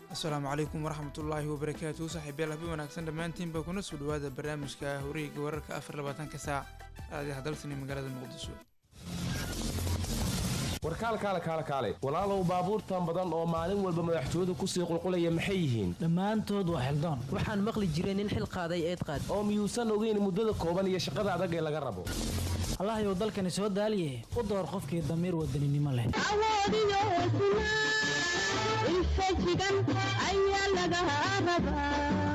السلام عليكم ورحمة الله وبركاته صاحبي الله بوناكسن دمانتين بكون سودو هذا برنامج كهوريق ورك أفر لباتان كساعة هذه حضرتني مقالة المقدسو warkaale walaalow baabuurtan badan oo maalin walba madaxtooyadu ku sii qulqulaya maxay yihiin dhammaantood waa xildaan waxaan maqli jiray nin xil qaaday eed qaad oo miyuusan ogeyn muddada kooban iyo shaqada adag ee laga rabo allahayow dalkani soo daaliye u door qofkii damiir wadaninimo leh awoodiyo hesnaa infajigan ayaa laga rabaa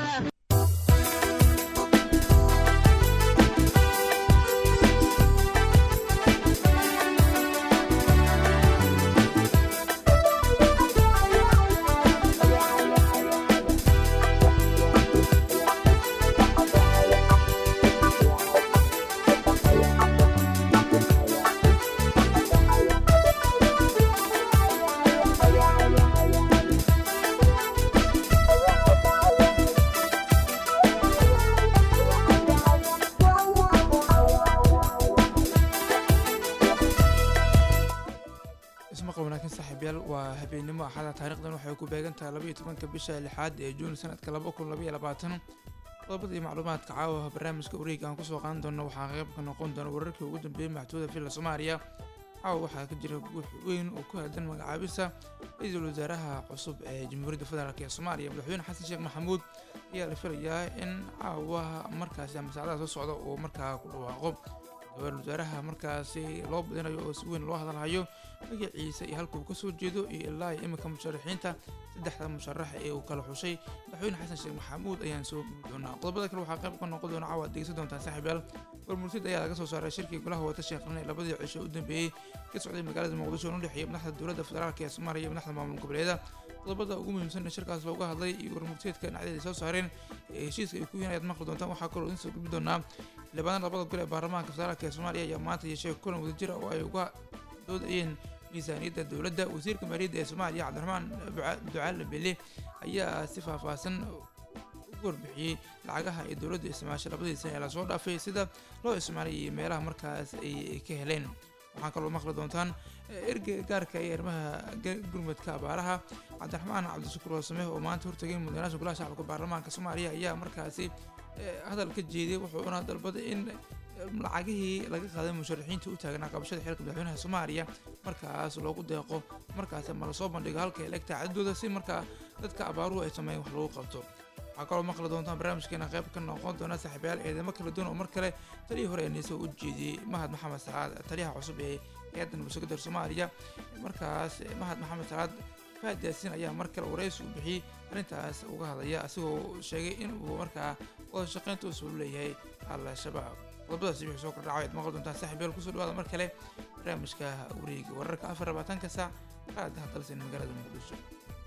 habeenimo axada taariikhdan waxay ku beegantahay 12 bisha 6 ee Juun sanadka 2022 qodobada macluumaadka caawa barnaamijka wareega aan ku soo qaadan doono waxaa qayb ka noqon doona wararkii ugu dambeeyay maxtuuda fil Soomaaliya caawa waxaa ka jira guux weyn oo ku aadan magacaabisa ra'iisul wasaaraha cusub ee Jamhuuriyadda Federaalka ee Soomaaliya madaxweyne Xasan Sheekh Maxamuud ayaa la filayaa in caawa markaasi mas'aalaha soo socda oo markaa ku dhawaaqo wasaaraha markaasi loo badinayo oo si weyn loo hadalhayo magaciisa iyo halka uu ka soo jeedo iyo ilaa imika musharaxiinta saddexda musharax ee uu kala xushay madaxweyne Xasan Sheekh Maxamuud ayaan soo doonaa qodobada kale waxaa qayb ka noqon doona caawa dhegeysan doontaan saaxiibayaal warmurtida ayaa laga soo saaray shirkii golaha wada shaqeynaya labadii cisho u dambeeyay ka socday magaalada Muqdisho oo u dhexeeyay madaxda dowladda federaalka ee Soomaaliya iyo madaxda maamul goboleedyada qodobada ugu muhiimsan ee shirkaas looga hadlay iyo warmurtidka dhinacyada soo saareen heshiiska ay ku yihiin ayaad maqli doontaan waxaa kaloo idin soo gudbi doonaa labada gol ee baarlamaanka federaalka ee Soomaaliya ayaa maanta yeeshay kulan wadajir oo ay uga doodayeen miisaaniyadda dowladda wasiirka maaliyadda ee Soomaaliya Cabdiraxmaan Ducaale Bille ayaa si faahfaahsan ugu warbixiyay lacagaha ay dowladda isticmaashay labadii sano ee la soo dhaafay sida loo isticmaalay meelaha markaas ay ka heleen waxaan kaloo maqli doontaan ergey gaarka ee arrimaha gurmadka abaaraha Cabdiraxmaan Cabdishakuur Warsame oo maanta hortagay mudanaasha golaha shacabka baarlamaanka Soomaaliya ayaa markaasi hadal ka jeeday wuxuuna dalbaday in lacagihii laga qaaday musharaxiinta u taagan qabashada xilka madaxweynaha Soomaaliya markaas loogu deeqo markaas ma la soo bandhigo halka elegta cadooda si markaa dadka abaaruhu ay sameeyaan wax lagu qabto waxaa kaloo maqli doontaan barnaamijkeena qayb ka noqon doona saaxiibayaal eedamo kala duwan oo mar kale taliyii hore ee soo u jeediyay Mahad Maxamed Saad taliyaha cusub ee hay'adda nabadgelyada Soomaaliya markaas Mahad Maxamed Saad faadiyaasin ayaa mar kale wareysi u bixiyay arrintaas uga hadlaya asigoo sheegay in uu markaa wada shaqeynta u soo leeyahay al-shabaab qodobadaasi wixii soo kordhacay aad maqli doontaan saaxiibayaal kusoo dhawaada mar kale barnaamijka wareega wararka 24 saac qaadaha dalsan magaalada Muqdisho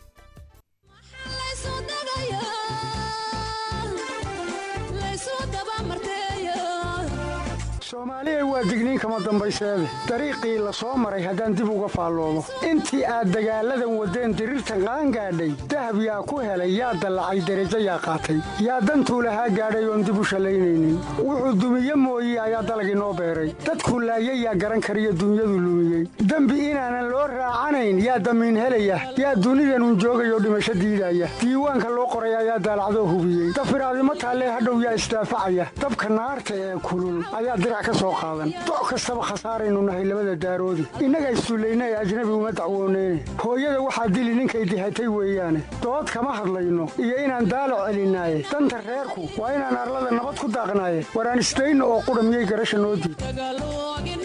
Soomaaliya waa digniin kama dambayseede dariiqii la soo maray haddaan dib uga faalloodo intii aad dagaaladan wadeen dirirtan qaan gaadhay dahab yaa ku helay yaa dallacay derajo yaa qaatay yaa dantuu lahaa gaadhay oon dib u shallaynaynin wuxuu dumiye mooye ayaa dalag inoo beeray dadkuu laayay yaa garan kariyo dunyadu lumiyey dembi inaanan loo raacanayn yaa damiin helaya yaa dunidanun joogayoo dhimasho diidaya diiwaanka loo qoray ayaa daalacdoo hubiyey dafiraadimo taallee hadhow yaa isdaafacaya dabka naarta ee kulul ayaa doc kastaba khasaaraynu nahay labada daaroodi innaga isduullaynay ajnabi uma dacwooneyne hooyada waxaa dili ninkay dihatay weeyaane dood kama hadlayno iyo inaan daalo celinaaye danta reerku waa inaan arlada nabad ku daaqnaaye waraan isdayno oo qudha miyay garasha noo diid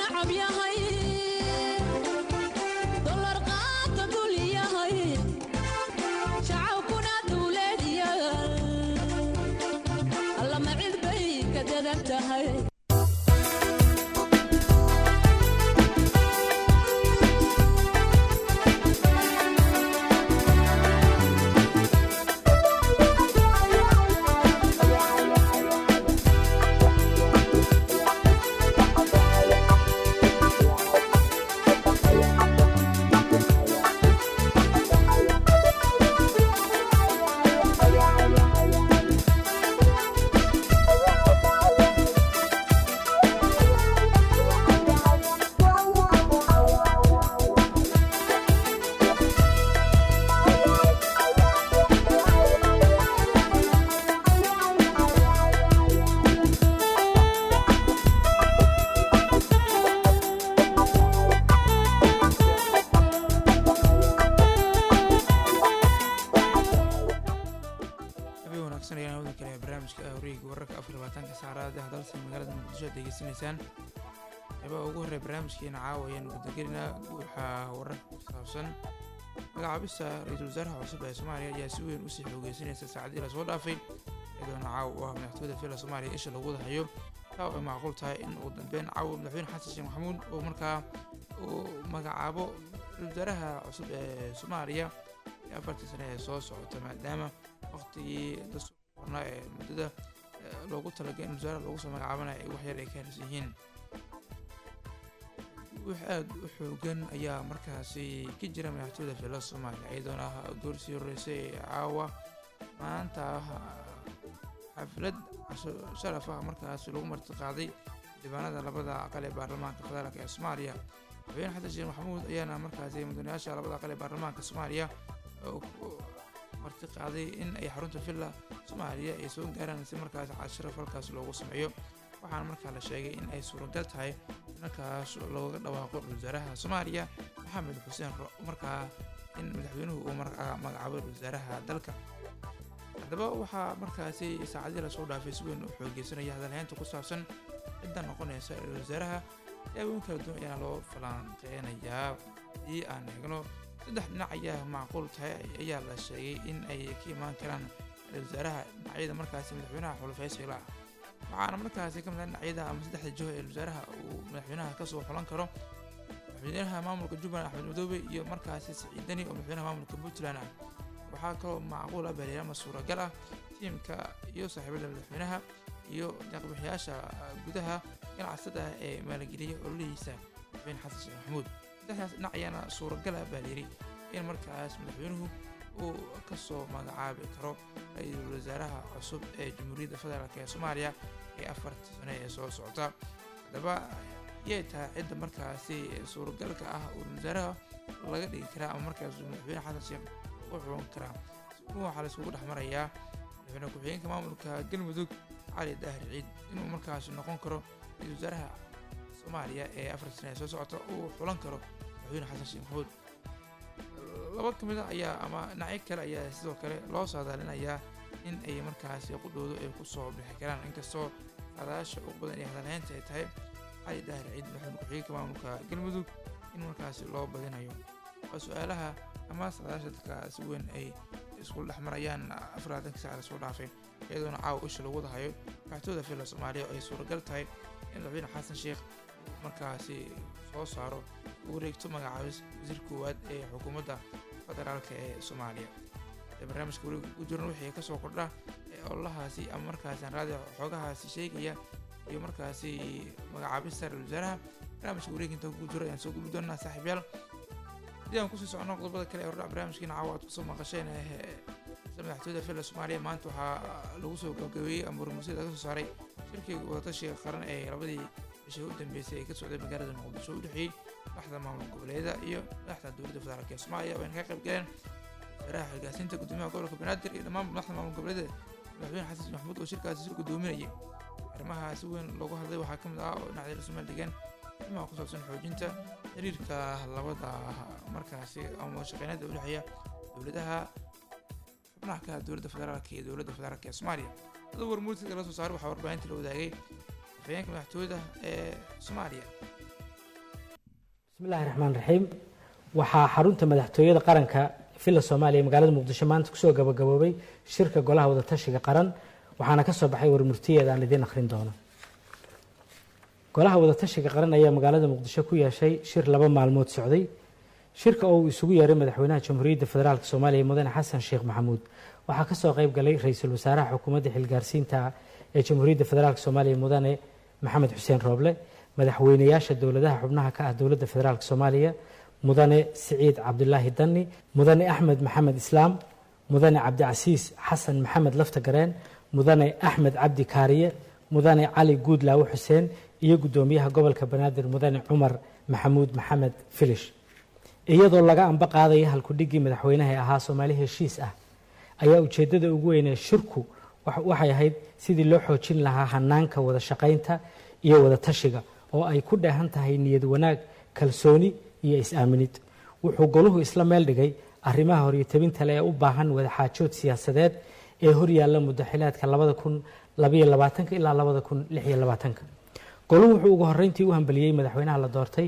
barnaamijka wareegga wararka 24 saacada dalka magaalada Muqdisho degeysanaysaan qeybaha ugu horeeya barnaamijkeena caawa ayaan gudagelinaa waxaa wararka ku saabsan magacaabista ra'iisul wasaaraha cusub ee Soomaaliya ayaa si weyn u sii xoogeysanaysa saacadii la soo dhaafay iyadoona caawa madaxtooyada fila Soomaaliya isha lagu wadahayo taa ay macquul tahay in uu dambeyn caawa madaxweyne xasan sheekh maxamuud oo markaa uu magacaabo ra'iisul wasaaraha cusub ee Soomaaliya ee 4 sano ee soo socota maadaama waqtigii dastuurka ee muddada loogu talagalay in wasaaraha lagu soo magacaabanayo ay wax yar ay ka harsan yihiin aad u xoogan ayaa markaasi ka jira madaxtooyada fila Soomaaliya iyadoona goorsii horeysay caawa maanta xaflad sharaf ah markaas lagu martiqaaday diiwaanada labada aqal ee baarlamaanka federaalka ee Soomaaliya madaxweyne xasan sheekh maxamuud ayaana markaasi mudanayaasha labada aqal ee baarlamaanka Soomaaliya martiqaaday in ay xarunta fila Soomaaliya ay soo gaaraan si markaas casharaf halkaas loogu sameeyo waxaana markaa la sheegay in ay suuragal tahay markaas looga dhawaaqo wasaaraha Soomaaliya Maxamed Xuseen markaa in madaxweynuhu uu magacaabo wasaaraha dalka haddaba waxaa markaasi saacadii la soo dhaafay si weyn u xoogeysanaya hadalhaynta ku saabsan cidda noqonaysa wasaaraha eewan kala duwan ayaa loo falanqeynayaa haddii aan eegno saddex dhinac ayaa macquul tahay ayaa la sheegay in ay ka imaan karaan wasaaraha dhinacyada markaasi madaxweynaha xulafaysiga waxaana markaasi ka mid ah dhinacyada ama saddexda jiho ee wasaaraha uu madaxweynaha kasoo xulan karo madaxweynaha maamulka Jubbaland Axmed Madoobe iyo markaasi Siciid Dani oo madaxweynaha maamulka Puntland ah waxaa kaloo macquul ah bariyaama suuragal ah tiimka iyo saaxiibada madaxweynaha iyo deeq-bixiyaasha gudaha ganacsatada ee maalgeliyay ololihiisa madaxweyne xasan sheekh maxamuud saddexdaas dhinac ayaana suuragal ah baa layidhi in markaas madaxweynuhu uu kasoo magacaabi karo ra'iisul wasaaraha cusub ee jamhuuriyadda federaalk ee Soomaaliya ee 4 sano ee soo socota haddaba yay tahay cidda markaasi suuragalka ah oo wasaaraha laga dhigi karaa ama markaas madaxweyne xasan sheekh u xulan karaa waxaa la isugu dhex marayaa madaxweyne ku-xigeenka maamulka Galmudug Cali Daahir Ciid inuu markaas noqon karo ra'iisul wasaaraha Soomaaliya ee 4 sano ee soo socota uu xulan karo madaxweyne xasan sheekh maxamuud laba kamid ah ayaa ama dhinac kale ayaa sidoo kale loo saadaalinayaa in ay markaasi qudoodo ay ku soo bixi karaan inkastoo saadaasha ugu badan ee hadalhaynta ay tahay Cali Daahir Ciid madaxweyne ku-xigeenka maamulka Galmudug in markaasi loo badinayo su'aalaha ama saadaasha dadka si weyn ay isku dhex marayaan 40 saac la soo dhaafay iyadoona caawa isha lagu wadahayo madaxtooyada fila Soomaaliya ay suuragal tahay in madaxweyne xasan sheekh markaasi soo saaro wareegto magacaabis wasiir koowaad ee xukuumadda federaalka ee Soomaaliya barnaamijka wareegga ku jiran wixii ka soo kordha ololahaasi ama markaasi aan raadi xogahaasi sheegaya iyo markaasi magacaabista ra'iisul wasaaraha barnaamijka wareegga inta ku jiro ayaan soo gudbi doonaa saaxiibayaal haddii aan kusii socono qodobada kale ee hordhac barnaamijkiina caawa aad kusoo maqasheen madaxtooyada fila Soomaaliya maanta waxaa lagu soo gabagabeeyey ama warmuusada laga soo saaray shirkii wadatashiga qaran ee labadii bishii u dambeysay ay ka socday magaalada Muqdisho u dhexeeyey madaxda maamul goboleedyada iyo madaxda dowladda federaalk ee Soomaaliya oo ay ka qayb galeen wasaaraha xilgaarsiinta gudoomiyaha gobolka Banaadir iyo dhammaan madaxda maamul goboleedyada madaxweyne xasan sheekh maxamuud oo shirkaasi sir gudoominayay arrimaha si weyn loogu hadlay waxaa ka mid ah oo dhinacyada Soomaaliya degan arrimaha ku saabsan xoojinta xiriirka labada markaasi ama shaqeynada u dhexeeya dowladaha xubnaha ka dowladda federaalk iyo dowladda federaalk ee Soomaaliya dadka warmuudka la soo saaray waxaa warbaahinta la wadaagay afhayeenka madaxtooyada ee Soomaaliya bismillaahi raxmaani raxiim waxaa xarunta madaxtooyada qaranka fila Soomaaliya magaalada Muqdisho maanta kusoo gabagaboobay shirka golaha wadatashiga qaran waxaana ka soo baxay warmurtiyeed aan idin akhrin doono golaha wadatashiga qaran ayaa magaalada Muqdisho ku yeeshay shir 2 maalmood socday shirka oo isugu yeeray madaxweynaha jamhuuriyadda federaalka Soomaaliya mudane xasan sheekh maxamuud waxaa ka soo qayb galay ra'iisul wasaaraha xukuumadda xilgaarsiinta ee jamhuuriyadda federaalka Soomaaliya mudane Maxamed Xuseen Rooble madaxweynayaasha dowladaha xubnaha ka ah dowladda federaalka Soomaaliya mudane Siciid Cabdullaahi Dani mudane Axmed Maxamed Islaam mudane Cabdicasiis Xasan Maxamed Laftagareen mudane Axmed Cabdi Kaariye mudane Cali Guudlaawe Xuseen iyo gudoomiyaha gobolka Banaadir mudane Cumar Maxamuud Maxamed Filish iyadoo laga amba qaadaya halku-dhigii madaxweynaha ahaa Soomaali heshiis ah ayaa ujeedada ugu weyn ee shirku waxay ahayd sidii loo xoojin lahaa hanaanka wada shaqaynta iyo wada tashiga oo ay ku dheehan tahay niyad wanaag kalsooni iyo is-aaminid wuxuu goluhu isla meel dhigay arrimaha horyatabinta leh ee u baahan wada xaajood siyaasadeed ee horyaalla muddaxilaadka 2022 ilaa 2026. goluhu wuxuu ugu horreyntii u hambaliyey madaxweynaha la doortay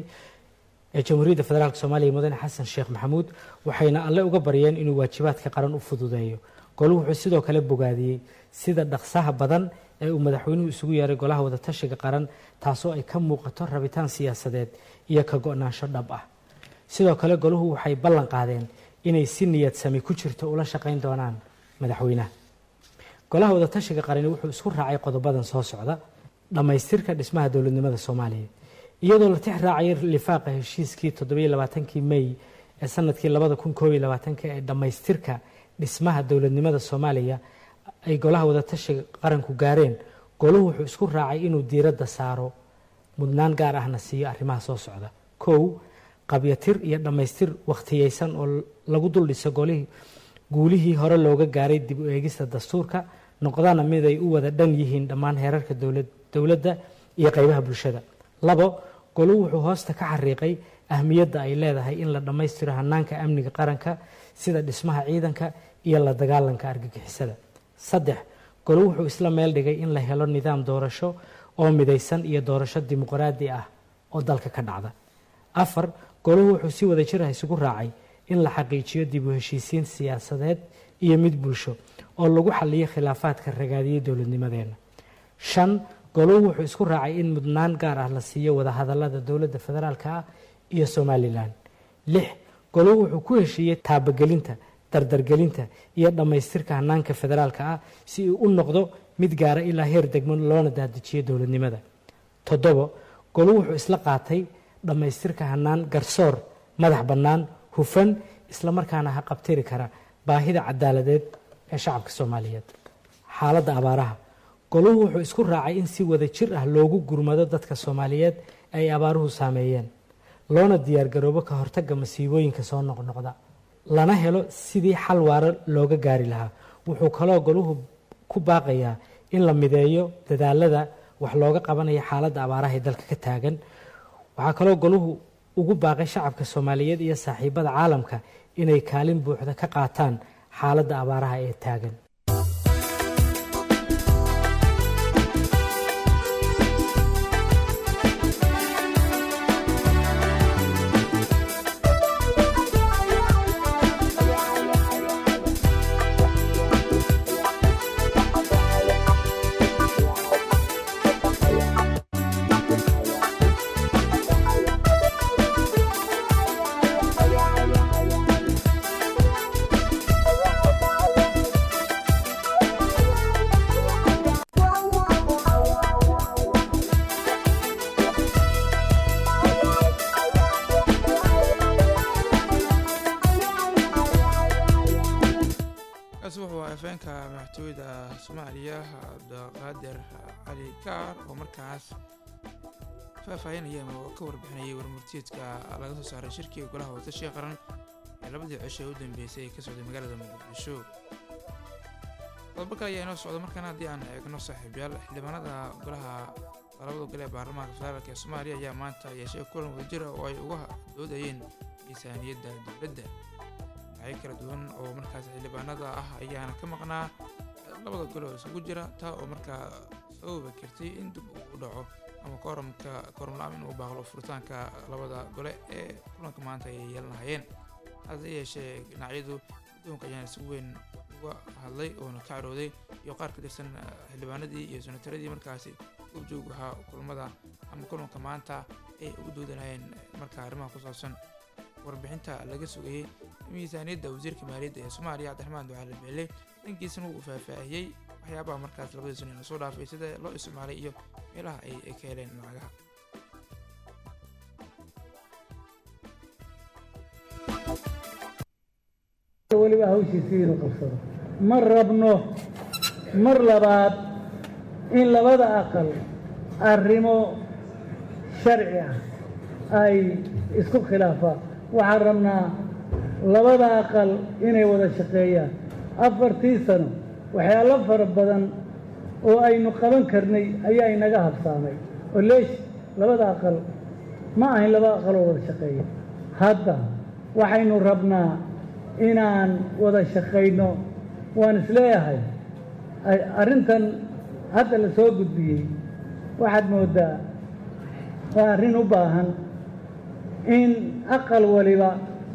ee jamhuuriyadda federaalk soomaaliya mudane xasan sheekh maxamuud waxayna alle uga baryeen inuu waajibaadka qaran u fududeeyo. goluhu wuxuu sidoo kale bogaadiyey sida dhaqsaha badan ee uu madaxweynuhu isugu yeeray golaha wadatashiga qaran, taasoo ay ka muuqato rabitaan siyaasadeed iyo ka go'naansho dhab ah. sidoo kale goluhu waxay ballan qaadeen inay si niyad sami ku jirto ula shaqayn doonaan madaxweynaha. golaha wadatashiga qarani wuxuu isku raacay qodobadan soo socda: dhammaystirka dhismaha dowladnimada Soomaaliya iyadoo la tix raacay lifaaqa heshiiskii 27 May ee sanadkii 2021 ee dhammaystirka dhismaha dowladnimada Soomaaliya ay golaha wadatashiga qaranku gaareen. goluhu wuxuu isku raacay inuu diiradda saaro mudnaan gaar ahna siiyo arrimaha soo socda: 1. qabyatir iyo dhammaystir waqtiyeysan oo lagu dul dhiso guulihii hore looga gaaray dib u eegista dastuurka, noqdana mid ay u wada dhan yihiin dhammaan heerarka dowladda iyo qaybaha bulshada. 2. goluhu wuxuu hoosta ka xariiqay ahmiyadda ay leedahay in la dhammaystiro hannaanka amniga qaranka sida dhismaha ciidanka iyo la dagaalanka argagixisada. 3. goluhu wuxuu isla meel dhigay in la helo nidaam doorasho oo midaysan iyo doorasho dimuqraadi ah oo dalka ka dhacda. 4. goluhu wuxuu si wada jir ah isugu raacay in la xaqiijiyo dib u heshiisiin siyaasadeed iyo mid bulsho oo lagu xalliyo khilaafaadka ragaadiyay dowladnimadeena. 5. goluhu wuxuu isku raacay in mudnaan gaar ah la siiyo wada hadallada dowladda federaalka ah iyo Somaliland. 6. goluhu wuxuu ku heshiiyey taabagelinta, dardargelinta iyo dhammaystirka hannaanka federaalka ah si uu u noqdo mid gaara ilaa heer degmo loona daadajiyo dowladnimada. 7. goluhu wuxuu isla qaatay dhammaystirka hannaan garsoor madax bannaan, hufan, isla markaana ha qabtiri kara baahida cadaaladeed ee shacabka Soomaaliyeed. xaaladda abaaraha goluhu wuxuu isku raacay in si wada jir ah loogu gurmado dadka Soomaaliyeed ay abaaruhu saameeyeen, loona diyaar garoobo ka hortagga masiibooyinka soo noqnoqda, lana helo sidii xal waara looga gaari lahaa. wuxuu kaloo goluhu ku baaqayaa in la mideeyo dadaalada wax looga qabanayo xaaladda abaaraha ee dalka ka taagan. waxaa kaloo goluhu ugu baaqay shacabka Soomaaliyeed iyo saaxiibada caalamka inay kaalin buuxda ka qaataan xaaladda abaaraha ee taagan. afeenka madaxtooyada Soomaaliya Abdulqaadir Cali Kaar oo markaas faahfaahinaya oo ka warbixinayay warmurtiyeedka laga soo saaray shirkiga golaha wadatashiga qaran ee labadii cisho u dambeysay ka socday magaalada Muqdisho. qodobo kale ayaa inoo socda markaan haddii aan eegno saaxiibayaal, xildhibaanada golaha labada gole ee baarlamaanka federaalka ee Soomaaliya ayaa maanta yeeshay kulan wadajir ah oo ay uga doodayeen miisaaniyadda dowladda. waxay kala duwan oo markaas xildhibaanada ah ayaana ka maqnaa labada gole oo isugu jira taa oo markaa sababa kartay in dib u dhaco ama kooram la'aan inuu baaqlo furitaanka labada gole ee kulanka maanta ay yeelanayeen. hase yeeshee dhinacyadu guddoonka ayaana si weyn uga hadlay oona ka carooday iyo qaar ka tirsan xildhibaanadii iyo senataradii markaasi ujoog waxaa kulamada ama kulanka maanta ay ugu doodanayeen markaa arrimaha ku saabsan warbixinta laga sugayay miisaaniyadda wasiirka maaliyadda ee Soomaaliya Cabdiraxmaan Ducaale Beele. dhankiisana uu faahfaahiyey waxyaabaha markaas labada sano soo dhaafay sida loo isticmaalay iyo meelaha ay ka heleen lacagaha. weliba hawshiisii inuu qabsado ma rabno mar labaad in labada aqal arrimo sharci ah ay isku khilaafaan. waxaan rabnaa labada aqal inay wada shaqeeyaan. 4 sano waxyaalo fara badan oo aynu qaban karnay ayaa inaga habsaamay oo leesh labada aqal ma ahayn laba aqal oo wada shaqeeya. hadda waxaynu rabnaa inaan wada shaqayno. waan isleeyahay arrintan hadda la soo gudbiyey waxaad mooddaa waa arrin u baahan in aqal waliba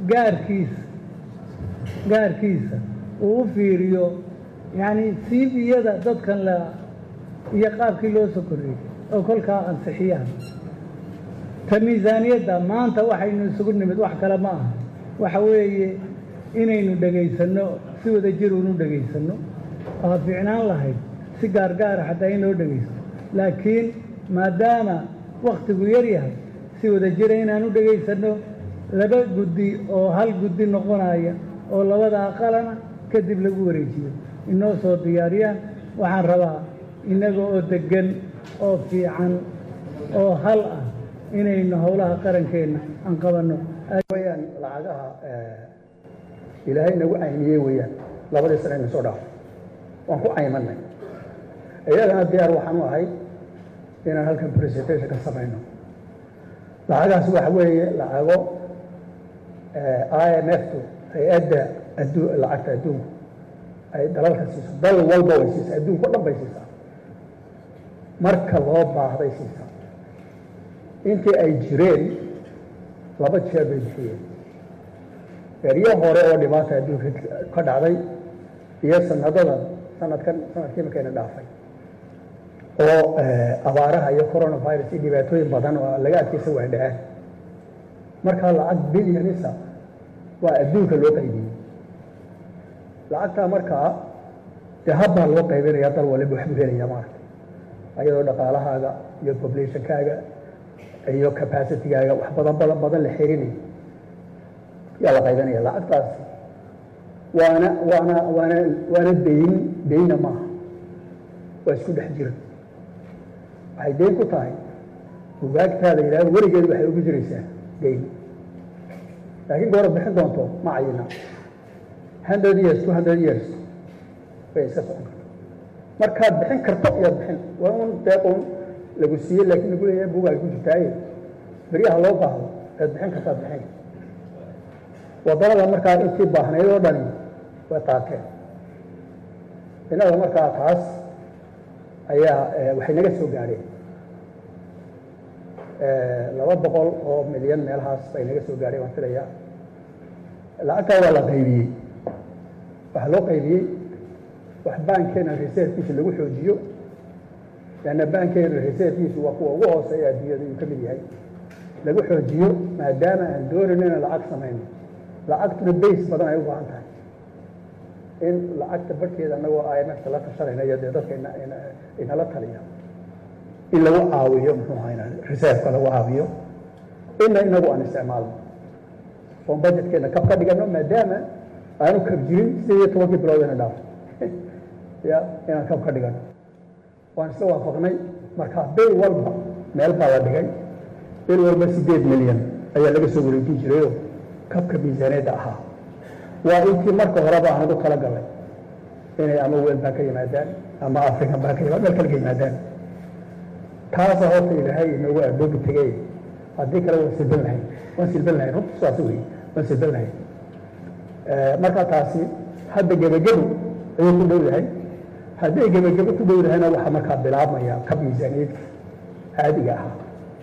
gaarkiisa uu u fiiriyo yacni siibiyada dadkan la iyo qaabkii loo soo korreeyey oo kolkaa ansixiyaan ta miisaaniyadda maanta waxaynu isugu nimid wax kale ma aha waxa weeye inaynu dhegaysanno si wada jir unu dhegaysanno waa fiicnaan lahayd si gaargaara xataa in loo dhegaysto laakiin maadaama wakhtigu yar yahay si wada jira inaan u dhegaysanno laba guddi oo hal guddi noqonaya oo labada aqalana kadib lagu wareejiyo inoo soo diyaariyaan waxaan rabaa innaga oo deggan oo fiican oo hal ah inaynu howlaha qarankeenna aan qabanno weyaan lacagaha ilaahay nagu caymiyey weeyaan labadii sane aynu soo dhaafay waan ku caymanay iyagana diyaar waxaan u ahay inaan halkan presentation ka samayno lacagaas waxa weeye lacago IMF-tu hay-adda lacagta adduunku ay dalalka siiso dal walba way siisaa adduunka o dhan bay siisaa marka loo baahday siisaa intii ay jireen 2 jeer bay bixiyeen eryo hore oo dhibaata adduunka ka dhacday iyo sanadkii markayna dhaafay oo abaaraha iyo coronavirus iyo dhibaatooyin badan oo laga adkaysan waa dhaceen markaa lacag bilyanisa waa adduunka loo qaybiyey lacagtaa markaa dee habbaa loo qaybinaya dal waliba waxbuu helaya maarata ayadoo dhaqaalahaaga iyo populationkaaga iyo capacitygaaga wax badan la xirinaya yaa la qaybinaya lacagtaasi waana deyna maaha waa isku dhex jira waxay deyn ku tahay bugaagtaada yidhahdo weligeed waxay ugu jiraysaa deyn laakiin goora bixin doonto ma cayina 100 years 200 years bay iska socon karta markaad bixin karto iyaad bixin waa un deequn lagu siiyey laakiin lagu leeyahay bugaag ku jirtaaye beryaha loo baahdo aad bixin kartaad bixin waddanada markaa intii baahnayd oo dhani way qaateen innaga markaa taas ayaa waxay naga soo gaadheen 200 milyan meelahaas bay naga soo gaadheen waan filayaa lacagtaa waa la qaybiyey waxaa loo qaybiyey wax baankeena reservekiisa lagu xoojiyo lanna baankeena reservekiisu waa kuwa ugu hooseeya adduunyada uu ka mid yahay lagu xoojiyo maadaama aan doonin inaan lacag samayno lacagtuna base badan ay u baahan tahay in lacagta barhkeeda annagoo IMF-ta la tashanayna iyo dee dadka inala taliya in lagu caawiyo muxuu ahayna reserveka lagu caawiyo ina inagu aan isticmaalno oon budgetkeena kab ka dhigano maadaama aanu kab jirin 18 bilood ina dhaafo ya inaan kab ka dhigano waan isla waafaqnay markaa bil walba meel baa la dhigay bil walba 8 milyan ayaa laga soo wareejin jirayoo kabka miisaaniyadda ahaa waa intii marka horeba aan ugu talagalay inay ama weel baan ka yimaadaan ama african baan ka yimaadaan meel kale ka yimaadaan taasa horta ilaahay inoogu aadoobi tegay haddii kale waan silban lahayn runta saas wey waan silban lahayn marka taasi hadda gebagebo ayuu ku dhow yahay hadday gebagebo ku dhow yahayna waxaa markaa bilaabmaya kab miisaaniyadka caadiga ahaa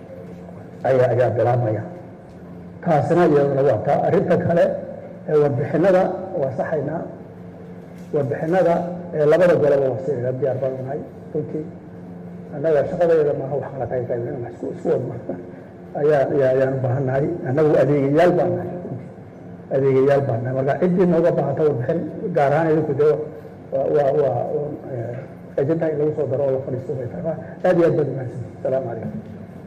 ayaa bilaabmaya taasina iyaduna waa taa arrinta kale warbixinada waa saxaynaa warbixinada labada goleba waa siinayna diyaar baan nahay runtii annaga shaqadeeda maaha wax kala qaybqaybin wax isku wadma ayaan u baahan nahay annagu adeegayaal baan nahay marka ciddii nooga baahata warbixin gaar ahaan idinku dee waa ajendaha in lagu soo daro oo la fadhiisto bay tahay aad iyo aad baad umahadsan asalaamu calaykum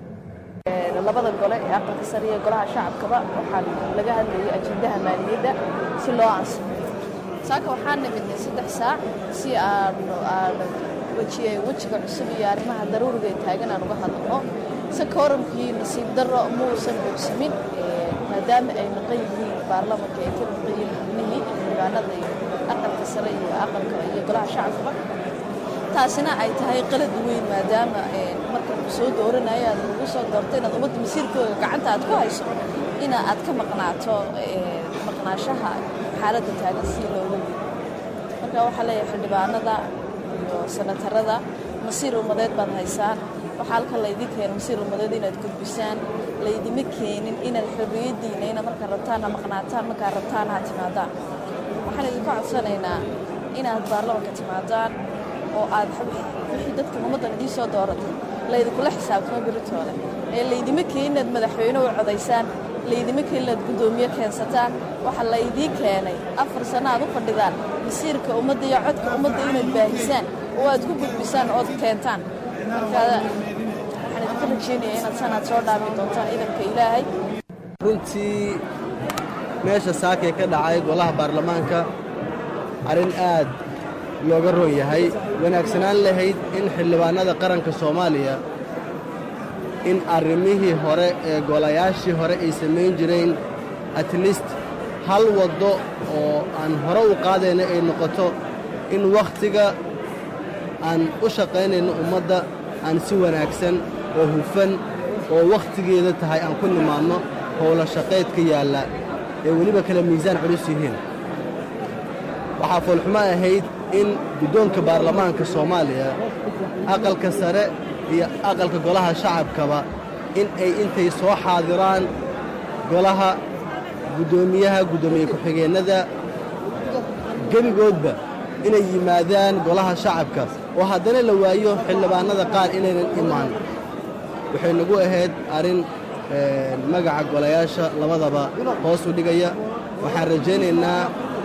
labada gole ee aqalka sare iyo golaha shacabkaba waxaa laga hadlayay ajendaha maaliyadda si loo ansixiyo saaka waxaan nimidnay 3 saac si aan wejiga cusub iyo arrimaha daruuriga ee taagan aan uga hadalno si kooramkii nasiib darro muusan buuxsamin maadaama ay maqan yihiin baarlamaanka ay ka maqan yihiin xildhibaanada iyo aqalka sare iyo aqalka iyo golaha shacabkaba taasina ay tahay qalad weyn maadaama marka uu soo dooranayo aad ugu soo doortay inaad ummadda masiirkooda gacanta aad ku hayso in aad ka maqnaato maqnaashaha xaaladda taagan si looga marka waxaa leeyahay xildhibaanada iyo sanatarada masiir ummadeed baad haysaan waxaa halka laydin keenay masiir ummadeed inaad gudbisaan laydima keenin inaad xorriyaddiina inaad markaa rabtaan ha maqnaataan markaa rabtaan ha timaadaan waxaan idinka codsanaynaa inaad baarlamanka timaadaan oo aad wixii dadka ummaddan idiin soo dooratay laydinkula xisaabtamo beritoole ee laydima keenin inaad madaxweyne u codaysaan laydima keenin inaad guddoomiye keensataan waxaa laydiin keenay 4 sano aad u fadhidaan masiirka ummadda iyo codka ummadda inaad baahisaan oo aad ku gudbisaan ood keentaan marka waxaan idinka rajaynayaa inaad sanaad soo dhaami doontaan ciidanka ilaahay runtii meesha saakay ka dhacay golaha baarlamaanka arrin aad looga roon yahay wanaagsanaan lahayd in xildhibaanada qaranka Soomaaliya in arrimihii hore ee golayaashii hore ay samayn jireen at least hal wado oo aan hore u qaadayna ay noqoto in wakhtiga aan u shaqaynayno ummadda aan si wanaagsan oo hufan oo wakhtigeeda tahay aan ku nimaadno howla shaqaydka yaalla ee weliba kala miisaan culus yihiin waxaa foolxumo ahayd in guddoonka baarlamaanka Soomaaliya aqalka sare iyo aqalka golaha shacabkaba in ay intay soo xaadiraan golaha guddoomiyaha guddoomiye ku-xigeenada gebigoodba inay yimaadaan golaha shacabka oo haddana la waayo xildhibaanada qaar inaynan imaan waxay nagu ahayd arrin magaca golayaasha labadaba hoos u dhigaya waxaan rajaynaynaa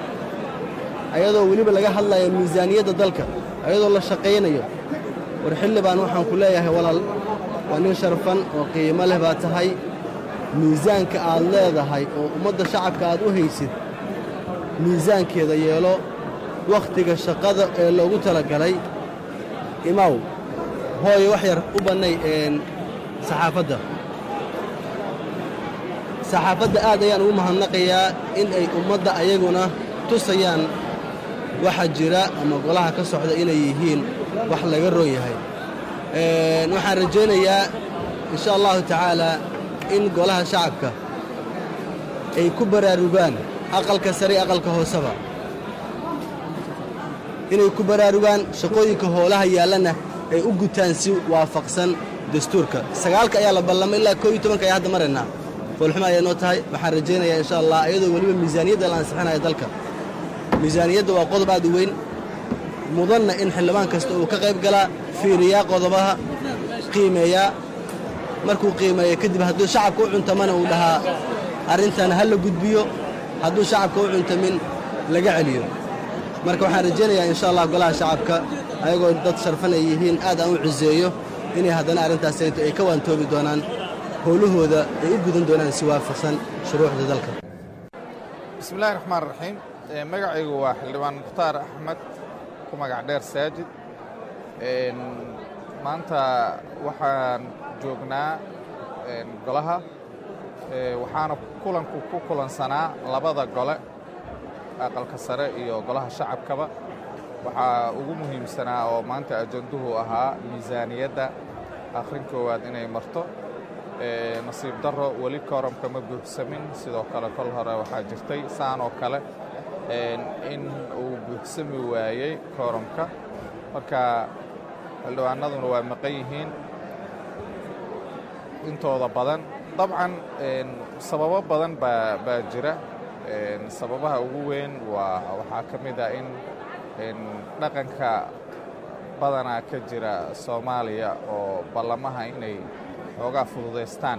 ayadoo weliba laga hadlayo miisaaniyadda dalka ayadoo la shaqaynayo war xildhibaan waxaan ku leeyahay walaal waa nin sharfan oo qiimo leh baa tahay miisaanka aad leedahay oo ummadda shacabka aad u haysid miisaankeeda yeelo wakhtiga shaqada ee loogu talagalay imaw hooyo wax yar u bannay saxaafadda aad ayaan ugu mahadnaqayaa in ay ummadda ayaguna tusayaan waxa jira ama golaha ka socda inay yihiin wax laga roon yahay waxaan rajaynayaa insha allahu tacaala in golaha shacabka ay ku baraarugaan aqalka sare aqalka hooseba inay ku baraarugaan shaqooyinka hoolaha yaallana ay u gutaan si waafaqsan dastuurka 9 ayaa la ballamay ilaa 11 ayaa hadda maraynaa foolxumo ayaa noo tahay waxaan rajaynayaa insha allah iyadoo weliba miisaaniyadda la ansixinayo dalka miisaaniyadda waa qodob aad u weyn mudanna in xildhibaan kasta uu ka qayb galaa fiiriyaa qodobaha qiimeeyaa markuu qiimeeyo kadib hadduu shacabka u cuntamana uu dhahaa arrintan ha la gudbiyo hadduu shacabka u cuntamin laga celiyo marka waxaan rajaynayaa insha allah golaha shacabka ayagoo dad sharfan ay yihiin aad aan u ciseeyo inay haddana arrintaas ay ka waantoobi doonaan howlahooda ay u gudan doonaan si waafaqsan shuruucda dalka bismillahi raxmaan raxiim magacaygu waa xildhibaan mukhtaar axmed ku magac dheer saajid maanta waxaan joognaa golaha waxaana kulanku ku kulansanaa labada gole aqalka sare iyo golaha shacabkaba waxaa ugu muhiimsanaa oo maanta ajanduhu ahaa miisaaniyadda akhrin koowaad inay marto nasiib darro weli kooramka ma buuxsamin sidoo kale kol hore waxaa jirtay saan oo kale in uu buuxsami waayey kooramka marka xildhibaanaduna waa maqan yihiin intooda badan dabcan sababo badan baa jira sababaha ugu weyn waxaa ka mid ah in dhaqanka badanaa ka jira Soomaaliya oo ballamaha inay xoogaa fududaystaan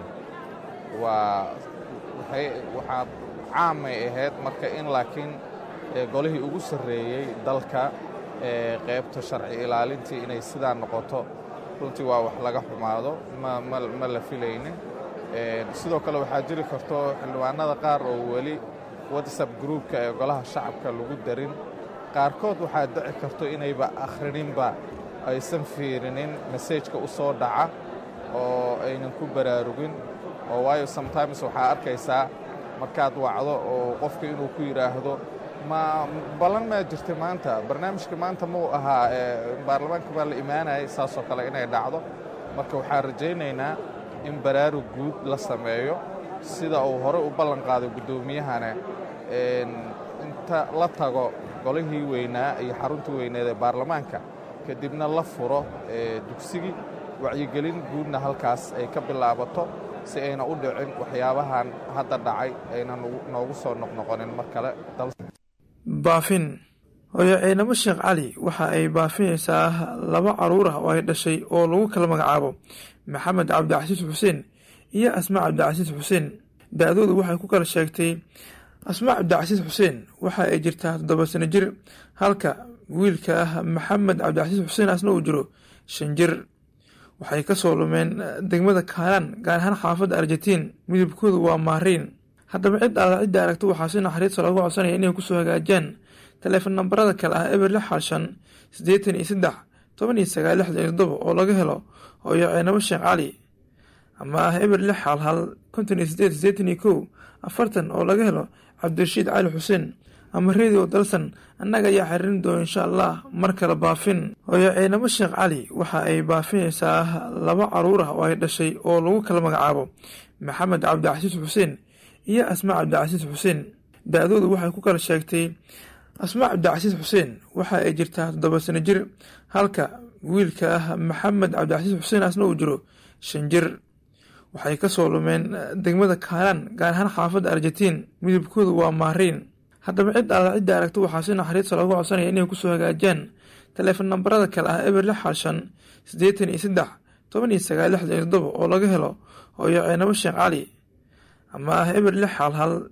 waxaa caamay ahayd marka in laakiin golihii ugu sarreeyey dalka qaybta sharci ilaalintii inay sidaa noqoto runtii waa wax laga xumaado ma la filaynin sidoo kale waxaa jiri karto xildhibaanada qaar oo weli WhatsApp groupka ee golaha shacabka lagu darin qaarkood waxaa dhici karto inayba akhrininba aysan fiirinin message-ka u soo dhaca oo aynan ku baraarugin oo waayo sometimes waxaa arkaysaa markaad wacdo oo qofka inuu ku yidhaahdo ballan maa jirtay maanta barnaamijka maanta muu ahaa baarlamaanka baa la imaanayay saasoo kale inay dhacdo marka waxaan rajaynaynaa in baraarug guud la sameeyo sida uu hore u ballan qaaday guddoomiyahana inta la tago golihii weynaa iyo xaruntii weyneed ee baarlamaanka kadibna la furo dugsigii wacyigelin guudna halkaas ay ka bilaabato si ayna u dhicin waxyaabahan hadda dhacay ayna noogu soo noqnoqonin mar kale. baafin hooyo ciidamo sheekh cali waxa ay baafinaysaa 2 caruur ah oo ay dhashay oo lagu kala magacaabo maxamed cabdicasiis xuseen iyo asmaa cabdicasiis xuseen. da-doodu waxay ku kala sheegtay asmaa cabdicasiis xuseen waxa ay jirtaa 7 sano jir halka wiilka ah maxamed cabdicasiis xuseen asna uu jiro 5 jir. waxay ka soo lumeen degmada kaalaan gaar ahaan xaafadda argentiin. midabkoodu waa maariin. haddaba cidda aragto waxaa si naxariista loogu codsanaya inay kusoo hagaajiyaan taleefon nambarada kale ah eber 65 83 1967 oo laga helo hooyo ciidamo sheekh cali, ama ah eber 611 58 40 oo laga helo cabdirashiid cali xuseen, ama radio dalsan. annaga ayaa xiriirin doona insha allah. mar kale baafin hooyo ciidamo sheekh cali waxa ay baafinaysaa 2 caruur ah oo ay dhashay oo lagu kala magacaabo maxamed cabdicasiis xuseen iyo asmaa cabdicasiis xuseen. da-doodu waxay ku kala sheegtay asmaa cabdicasiis xuseen waxa ay jirtaa 7 sano jir halka wiilka ah maxamed cabdicasiis xuseen asna uu jiro 5 jir. waxay ka soo lumeen degmada kaalaan gaar ahaan xaafadda argentiin. midabkoodu waa maariin. haddaba cidda aragto waxaa si naxariista loogu codsanaya inay kusoo hagaajiyaan taleefon nambarada kale ah eber 65 83 1967 oo laga helo hooyo ciidamo sheekh cali, ama ah eber 611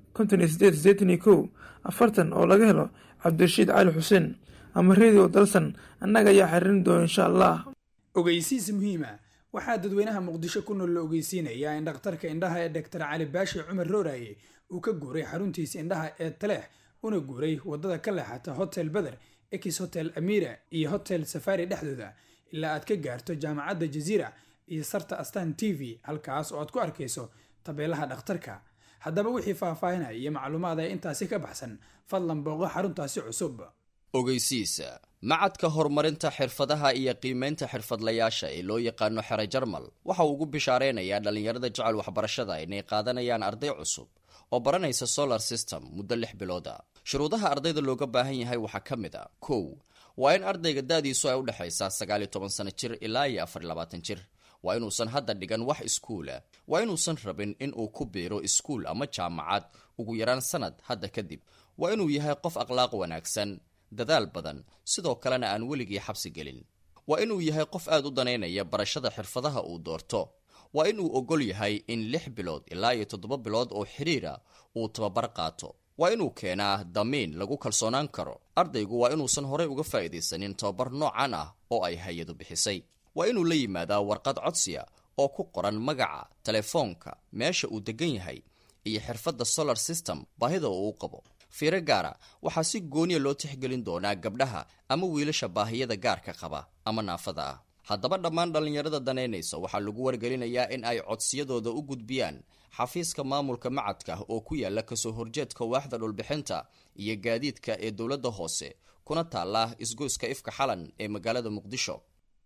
58 40 oo laga helo cabdirashiid cali xuseen, ama radio dalsan. annaga ayaa xiriirin doona insha allah. ogeysiis muhiima waxaa dadweynaha muqdisho ku nool la ogeysiinayaa in dhakhtarka indhaha ee Dr. Cali Baashi Cumar Rooraye uu ka guuray xaruntiisa indhaha ee Taleex una guuray wadada ka leexata Hotel Badr, Ex Hotel Amira iyo Hotel Safari dhexdooda ilaa aad ka gaarto jaamacadda Jazeera iyo sarta Astaan TV, halkaas oo aad ku arkayso tabeelaha dhakhtarka. haddaba wixii faahfaahinaya iyo macluumaad ay intaasi ka baxsan fadlan booqo xaruntaasi cusub. ogeysiisa macadka horumarinta xirfadaha iyo qiimeynta xirfadlayaasha ee loo yaqaano Xere Jarmal waxa uu ugu bishaareynaya dhalinyarada jecel waxbarashada inay qaadanayaan arday cusub oo baranaysa solar system muddo 6 bilood ah. shuruudaha ardayda looga baahan yahay waxaa ka mid ah: 1. waa in ardayga da'diisu ay u dhaxaysaa 19 sano jir ilaa 24 jir. waa inuusan hadda dhigan wax iskuula. waa inuusan rabin in uu ku biiro iskuul ama jaamacad ugu yaraan sanad hadda kadib. waa inuu yahay qof akhlaaq wanaagsan, dadaal badan, sidoo kalena aan weligii xabsi gelin. waa inuu yahay qof aad u daneynaya barashada xirfadaha uu doorto. waa inuu ogol yahay in 6 bilood ilaa 7 bilood oo xiriira uu tababar qaato. waa inuu keenaa damiin lagu kalsoonaan karo. ardaygu waa inuusan horey uga faa'iidaysanin tababar noocan ah oo ay hay-adu bixisay. waa inuu la yimaadaa warqad codsiya oo ku qoran magaca, telefoonka, meesha uu degan yahay iyo xirfadda solar system baahida uu qabo. fiiro gaara waxaa si gooniya loo tixgelin doonaa gabdhaha ama wiilasha baahiyada gaarka qaba ama naafada ah. haddaba dhammaan dhallinyarada daneynaysa waxaa lagu wargelinayaa in ay codsiyadooda u gudbiyaan xafiiska maamulka macadka oo ku yaala kasoo horjeedka waaxda dhulbixinta iyo gaadiidka ee dowladda hoose kuna taala isgoyska Ifka Xalan ee magaalada Muqdisho.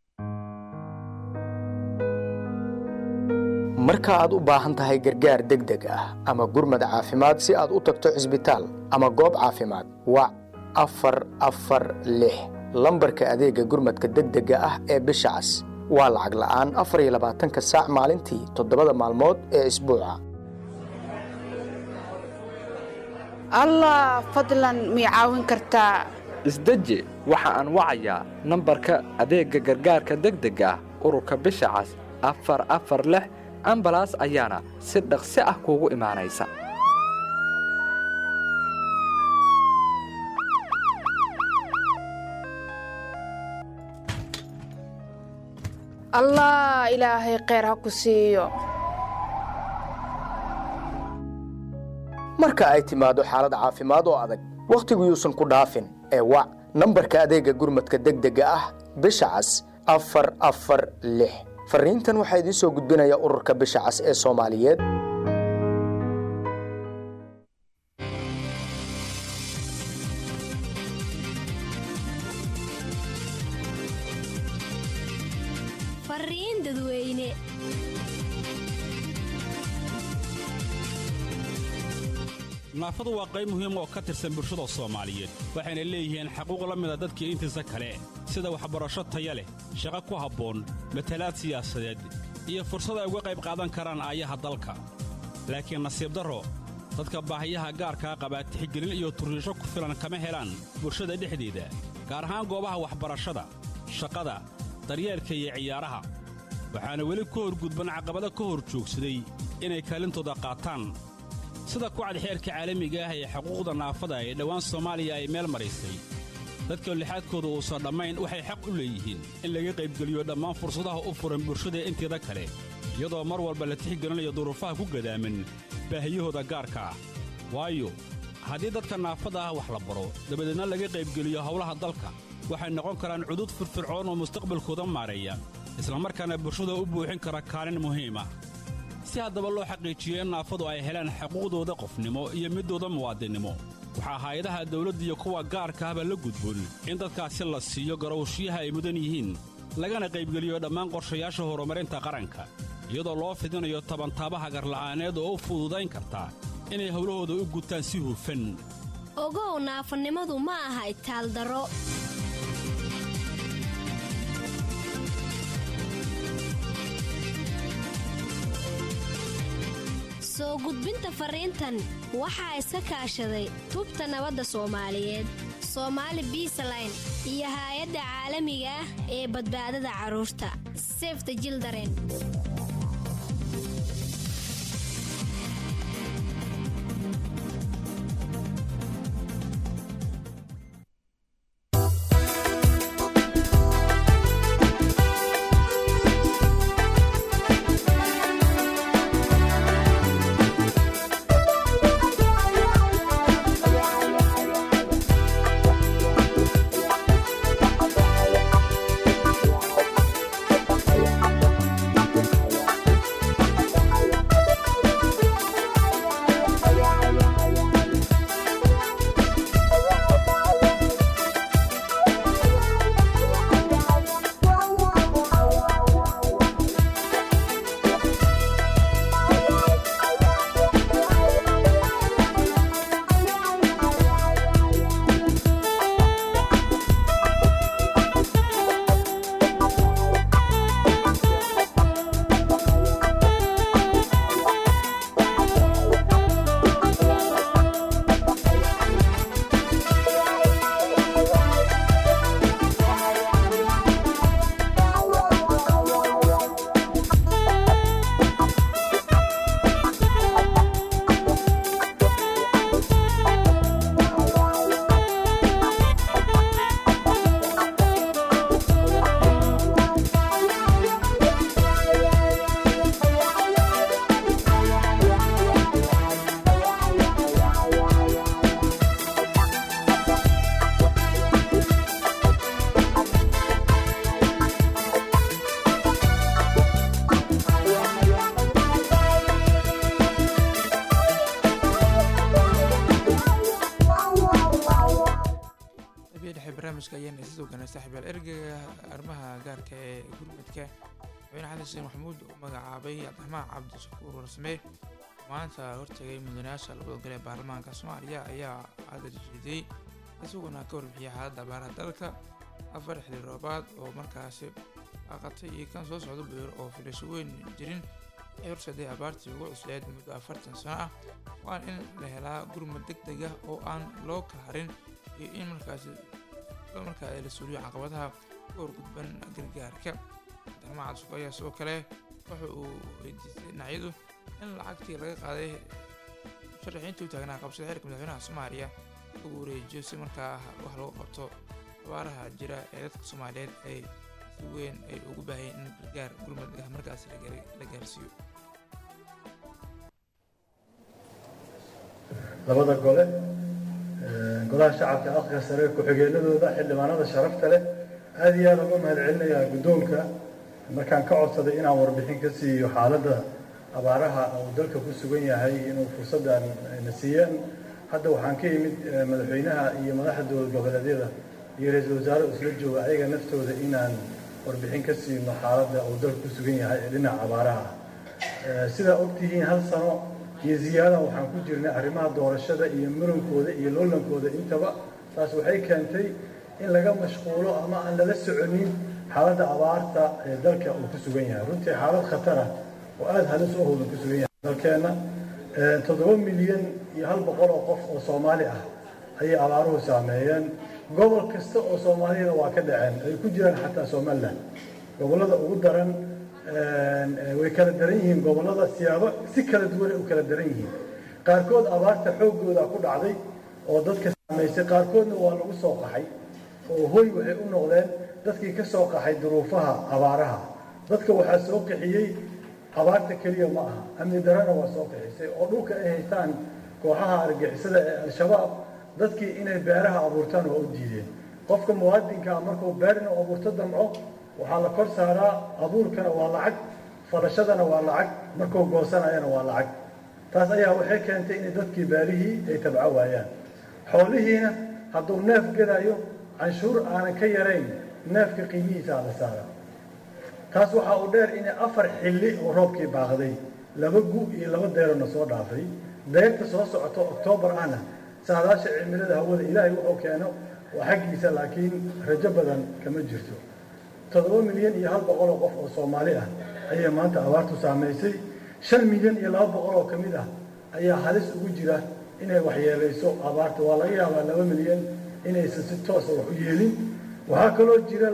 marka aad u baahan tahay gargaar degdeg ah ama gurmad caafimaad si aad u tagto cisbitaal ama goob caafimaad, wac 446 lambarka adeega gurmadka degdega ah ee bisha cas. waa lacag la'aan 24 saac maalintii 7 maalmood ee isbuuca. allah fadlan mi caawin kartaa. isdeji, waxa aan wacayaa nambarka adeega gargaarka degdega ah ururka bisha cas 446 ambalaas ayaana si dhaqsi ah kuugu imaanaysa. allah ilaahay kheyr ha ku siiyo. marka ay timaado xaalad caafimaad oo adag, wakhtigu yuusan ku dhaafin ee wac nambarka adeega gurmadka degdega ah bisha cas 446. fariintan waxaa idiin soo gudbinaya ururka bisha cas ee Soomaaliyeed. fariin dadweyne. naafadu waa qayb muhiim oo ka tirsan bulshada Soomaaliyeed waxayna leeyihiin xuquuq la mid ah dadka intiisa kale sida waxbarasho tayo leh shaqo ku habboon matalaad siyaasadeed iyo fursad ay uga qayb qaadan karaan aayaha dalka laakiin nasiib darro dadka baahiyaha gaarka qaba tixgelin iyo turriisho ku filan kama helaan bulshada dhexdeeda gaar ahaan goobaha waxbarashada shaqada daryeelka iyo ciyaaraha waxaana weli ku horgudban caqabado ka hor joogsaday inay kaalintooda qaataan sida ku cad xeerka caalamiga ah ee xuquuqda naafada ee dhawaan Soomaaliya ay meel marisay dadka lixaadkooda oo soo dhamayn waxay xaq u leeyihiin in laga qayb galiyo dhammaan fursadaha u furan bulshada inteeda kale iyadoo mar walba la tixgelinayo duruufaha ku gadaaman baahiyahooda gaarka ah waayo haddii dadka naafada ah wax la baro dabadeedna laga qayb galiyo howlaha dalka waxay noqon karaan cudud firfircoon oo mustaqbalkooda maareeya isla markaana bulshada u buuxin kara kaalin muhiim ah si haddaba loo xaqiijiyo in naafadu ay helaan xuquuqdooda qofnimo iyo midooda muwaadinimo waxaa hay'adaha dawladda iyo kuwa gaarka ahba la gudboon in dadkaasi la siiyo garowshiyaha ay mudan yihiin lagana qaybgeliyo dhammaan qorshayaasha horumarinta qaranka iyadoo loo fidinayo tabantaabaha garla'aaneed oo u fududayn karta inay howlahooda u gutaan si hufan ogow naafanimadu ma aha itaaldaro soo gudbinta fariintan waxaa iska kaashaday tubta nabadda Soomaaliyeed Somali Peaceline iyo hay'adda caalamiga ah ee badbaadada carruurta Save the Children. ayaan isoo ganay saaxiibaal ergeyga arrimaha gaarka ee gurmadka madaxweyne xasan sheekh maxamuud oo magacaabay Cabdiraxmaan Cabdishakuur Warsame maanta hortagay mudanayaasha labada gole ee baarlamaanka Soomaaliya ayaa hadal jeediyay isaguna ka warbixiyay xaaladda abaaraha dalka afar xilli roobaad oo markaasi aqatay iyo kan soo socda beer oo filasho weyn jirin ay horseeday abaartii ugu cusleed muddo 40 sano ah waa in la helaa gurmad degdeg ah oo aan loo kala harin iyo in markaasi ay la suuliyo caqabadaha ka horgudban gargaarka Cabdiraxmaan Cabdishakuur ayaa sidoo kale waxa uu weydiistay dhinacyadu in lacagtii laga qaaday sharaxiintii u taagnaa qabsada xeerka madaxweynaha Soomaaliya lagu wareejiyo si markaa wax looga qabto abaaraha jira ee dadka Soomaaliyeed ay si weyn ay ugu baahan in gargaar gurmad ah markaas la gaarsiiyo labada gole golaha shacabka aqalka sare ku-xigeenadooda xildhibaanada sharafta leh aad iyo aad uga mahadcelinayaa guddoonka markaan ka codsaday inaan warbixin ka siiyo xaaladda abaaraha uu dalka ku sugan yahay inuu fursaddan na siiyeen hadda waxaan ka yimid madaxweynaha iyo madaxda dowlad goboleedyada iyo ra-iisul wasaare isla jooga ayaga naftooda inaan warbixin ka siino xaaladda uu dalka ku sugan yahay ee dhinaca abaaraha sidaa ogtihiin hal sano iyo ziyaadaha waxaan ku jirnay arrimaha doorashada iyo murankooda iyo loolankooda intaba taas waxay keentay in laga mashquulo ama aan lala soconin xaaladda abaarta ee dalka uu ku sugan yahay runtii xaalad khatar ah oo aada halis u howlan ku sugan yahay dalkeenna 7,100,000 oo qof oo Soomaali ah ayay abaaruhu saameeyeen gobol kasta oo Soomaaliyada waa ka dhaceen ay ku jiraan xataa Somaliland gobolada ugu daran way kala daran yihiin gobolada siyaabo si kala duwan u kala daran yihiin qaarkood abaarta xoogooda ku dhacday oo dadka saameysay qaarkoodna waa lagu soo qaxay oo hoy waxay u noqdeen dadkii ka soo qaxay duruufaha abaaraha dadka waxaa soo qaxiyey abaarta kaliya ma aha amni darana waa soo qaxisay oo dhulka ay haystaan kooxaha argixisada ee al-shabaab dadkii inay beeraha abuurtaan oo u diideen qofka muwaadinka markuu beerna abuurto damco waxaa la kor saaraa abuurkana waa lacag falashadana waa lacag markuu goosanayana waa lacag taas ayaa waxay keentay in dadkii beerihii ay tabco waayaan xoolihiina hadduu neef gadayo canshuur aanan ka yarayn neefka qiimihiisa la saara taas waxa uu dheer in 4 xilli oo roobkii baaqday 2 gu iyo 2 deerna soo dhaafay deerta soo socoto October ana saadaasha cimilada hawada Ilaahay wuxuu keeno waa xaqiisa laakiin rajo badan kama jirto 7,100,000 qof oo Soomaali ah ayaa maanta abaartu saameysay 5,200,000 oo kamid ah ayaa halis ugu jira inay waxyeeleyso abaarta waa laga yaabaa 2 milyan inay si toos ah wax u yeelin waxaa kaloo jira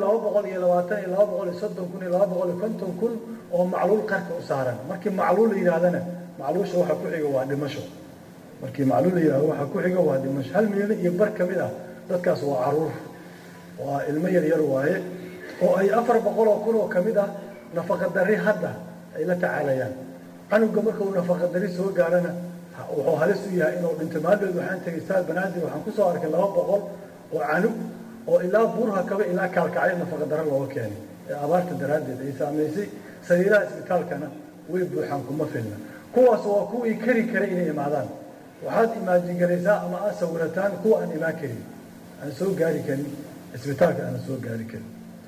220,230,250 oo macluul qarka u saaran markii macluul la yiraahdana macluusha waxa ku xiga waa dhimasho markii macluul la yiraahdo waxa ku xiga waa dhimasho 1 milyan iyo bar kamid ah dadkaas waa caruur waa ilmo yar yar waaye oo ay 400,000 oo kamid ah nafaqa darri hadda ay la tacaalayaan canuga markuu nafaqa darri soo gaarana wuxuu halis u yahay inuu dhinto maadaama waxaan tagay saal banaadir waxaan ku soo arkay 200 oo canug oo ilaa burha kaba ilaa kaalkacay nafaqa darro loo keenay ee abaarta daraadeed ay saameysay sariiraha isbitaalkana way buuxaan kuma filna kuwaas waa kuwii kari kara inay imaadaan waxaad imaajin garaysaa ama aad sawirataan kuwa aan imaan karin aan soo gaari karin isbitaalka aan soo gaari karin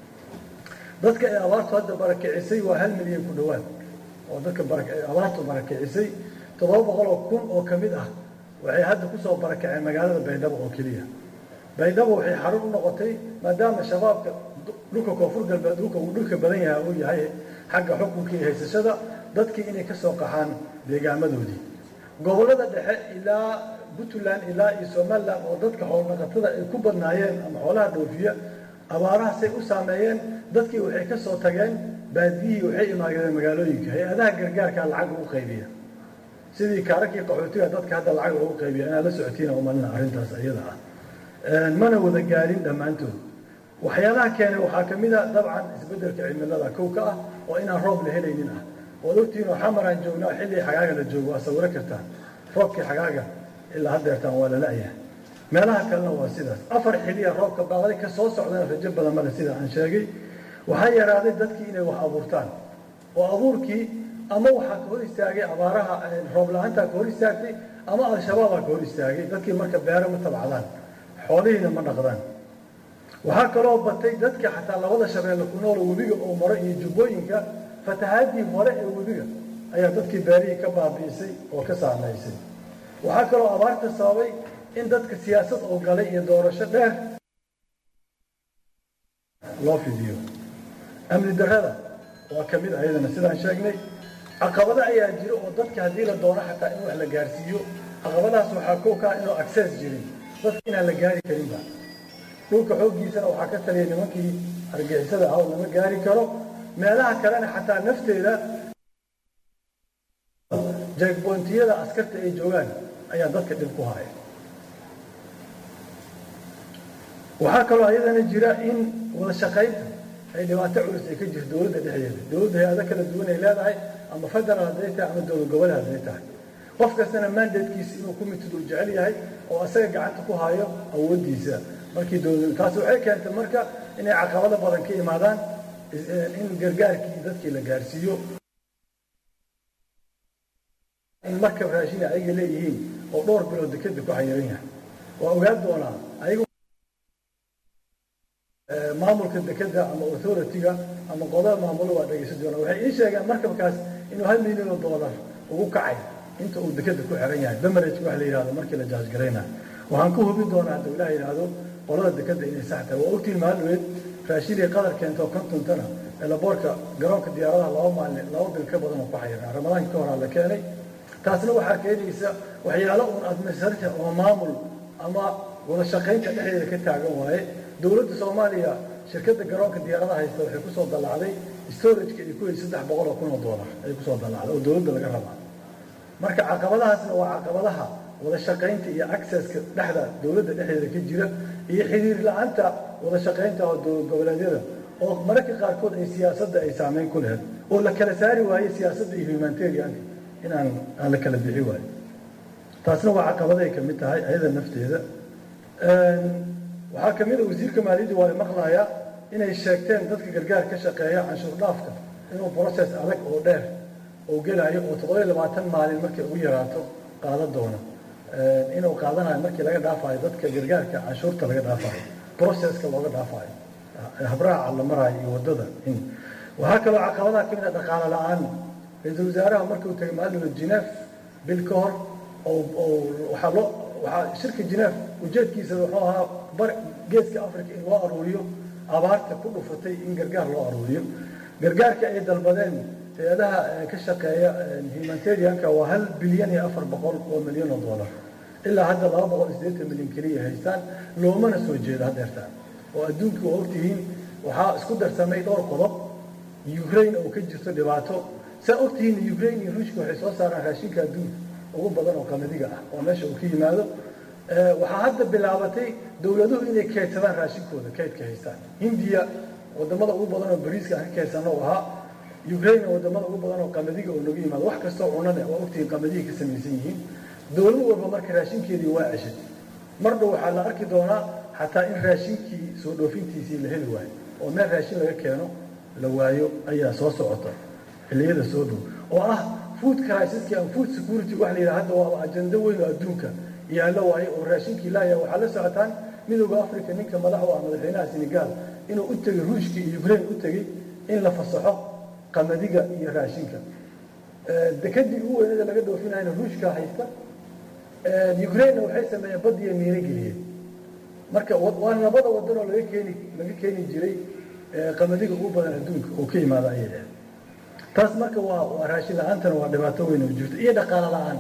dadka ay abaartu hadda barakicisay waa 1 milyan ku dhawaad oo dadka abaartu barakicisay 700,000 oo kamid ah waxay hadda ku soo barakaceen magaalada Baydhabo oo kaliya Baydhabo waxay xarun u noqotay maadaama shabaabka dhulka koonfur galbeed dhulka badan yahay oo yahay xagga xukunka iyo haysashada dadkii inay ka soo qaxaan deegaamadoodii gobolada dhexe ilaa Puntland ilaa iyo Somaliland oo dadka xoolo dhaqatada ay ku badnaayeen ama xoolaha dhoofiya abaarahaasay u saameeyeen dadkii waxay ka soo tageen baadiyihii waxay imaadeen magaalooyinka hay-adaha gargaarka lacag ugu qaybiya sidii kaarakii qaxootiga dadka hadda lacag ugu qaybiya inaa la socotiin oo malna arrintaas iyada ah mana wada gaarin dhammaantood waxyaalaha keenay waxaa ka mid ah dabcan isbeddelka cimilada kowka ah oo inaan roob la helaynin ah oo ogtiin oo xamaraan joognaa xilli xagaaga la joogo waa sawiro kartaan roobkii xagaaga ilaa haddeertaan waa la la'yahay meelaha kalena waa sidaas 4 xilliya roobka baaqday ka soo socdana rajo badan male sida aan sheegay waxaa yaraaday dadkii inay wax abuurtaan oo abuurkii ama waxaa ka hor istaagay abaaraha roob la'aanta ka hor istaagtay ama al-shabaab ka hor istaagay dadkii marka beero ma tabcadaan xoolihiina ma dhaqdaan waxaa kaloo batay dadka xataa labada shabeelle ku nool webiga oo maro iyo jubbooyinka fatahaadii hore ee webiga ayaa dadkii beerihii ka baabi'isay oo ka saameysay waxaa kaloo abaarta sababay in dadka siyaasad oo galay iyo doorasho dheer loo fidiyo amni darrada waa ka mid ayadana sidaan sheegnay caqabado ayaa jira oo dadka haddii la doono xataa in wax la gaarsiiyo caqabadahaas waxaa kow ka inuu access jirin dadka inaan la gaari karinba dhulka xooggiisana waxaa ka taliya nimankii argixisada ah oo lama gaari karo meelaha kalena xataa nafteeda jeegbontiyada askarta ay joogaan ayaa dadka dhib ku haya waxaa kaloo ayadana jira in wada shaqaynta ay dhibaato culus ay ka jirto dowladda dhexdeeda dowladda hay-ado kala duwan ay leedahay ama federal hadday tahay ama dowlad gobol hadday tahay qof kastana mandatekiisa inuu ku mitid uu jecel yahay oo asaga gacanta ku hayo awooddiisa markii dowladda taasi waxay keentay marka inay caqabado badan ka imaadaan in gargaarkii dadkii la gaarsiiyo in marka raashin ayaga leeyihiin oo dhowr bilood dekeda ku xayiran yahay waa ogaan doonaa ayagu maamulka dekeda ama authority-ga ama qodada maamulo waa dhegeysan doonaa waxay ii sheegeen markabkaas inuu $1 milyan ugu kacay inta uu dekeda ku xiran yahay bemerage wax la yidhahdo markii la jaajgaraynayo waxaan ku hubin doonaa hadduu ilaah yidhaahdo qolada dekeda inay sax tahay waa ogtiin maalweed raashinii qadar keentoo kontontana elaboorka garoonka diyaaradaha 2 bil ka badan oo ku xayiraa ramadaankii ka horaa la keenay taasna waxaa keenaysa waxyaalo uun administrative oo maamul ama wada shaqaynta dhexdeeda ka taagan waaye dowladda soomaaliya shirkadda garoonka diyaaradaha haysta waxay ku soo dallacday storage-ka ay ku hayay $300,000 ay ku soo dallacday oo dowladda laga rabaa marka caqabadahaasna waa caqabadaha wada shaqaynta iyo accesska dhexda dowladda dhexdeeda ka jira iyo xiriir la'aanta wada shaqaynta oo dowlad goboleedyada oo mararka qaarkood ay siyaasadda ay saameyn ku lehed oo la kala saari waayo siyaasadda iyo humanitarian aan la kala bixi waayo taasna waa caqabaday ka mid tahay ayada nafteeda waxaa ka mid a wasiirka maaliyadda waa maqlayaa inay sheegteen dadka gargaar ka shaqeeya canshuur dhaafka inuu process adag oo dheer oo gelayo oo 720 maalin markay ugu yaraato qaadan doono inuu qaadanayo markii laga dhaafayo dadka gargaarka canshuurta laga dhaafayo processka looga dhaafayo habraaca la maraayo iyo waddada waxaa kaloo caqabadaha ka mid a dhaqaale la'aan ra-iisul wasaaraha markuu tagay maalin Genève bil ka hor waxaa shirka Genève ujeedkiisa wuxuu ahaa geeska Afrika in loo aruuriyo abaarta ku dhufatay in gargaar loo aruuriyo gargaarka ay dalbadeen hay'adaha ka shaqeeya humanitarianka waa $1.4 bilyan ilaa hadda $280 milyan keliya haystaan loomana soo jeedo haddeertaan oo adduunku waa ogtihiin waxaa isku darsamay dhowr qodob Ukraine oo ka jirto dhibaato saa ogtihiin Ukraine iyo Ruushka waxay soo saaraan raashinka adduunka ugu badan oo qamadiga ah oo meesha uu ka yimaado waxaa hadda bilaabatay dowladuhu inay kaydsadaan raashinkooda kaydka haystaan Hindiya wadamada ugu badan oo bariiska ka kaydsan oo ahaa Ukraine wadamada ugu badan oo qamadiga oo lagu yimaado wax kasta oo cunana waa ogtihiin qamadiga ka samaysan yihiin dowlad walba marka raashinkeedii waa ceshay marba waxaa la arki doonaa xataa in raashinkii soo dhoofintiisii la heli waayo oo meel raashin laga keeno la waayo ayaa soo socota xilliyada soo dhow oo ah food crisis and food security wax la yiraahdo waa ajanda weyn oo adduunka yaala waayo oo raashinkii laaya waxaa la socotaan midowga Afrika ninka madaxda ah madaxweynaha Senegal inuu u tagay Ruushka iyo Ukraine u tagay in la fasaxo qamadiga iyo raashinka dekadii ugu weynada laga dhoofinayna Ruushka haysta Ukraine waxay sameeyeen badiya miira geliyeen marka waa labada wadan oo laga keeni jiray qamadiga ugu badan adduunka oo ka yimaada ayada taas marka waa raashin la'aantana waa dhibaato weyn oo jirta iyo dhaqaale la'aan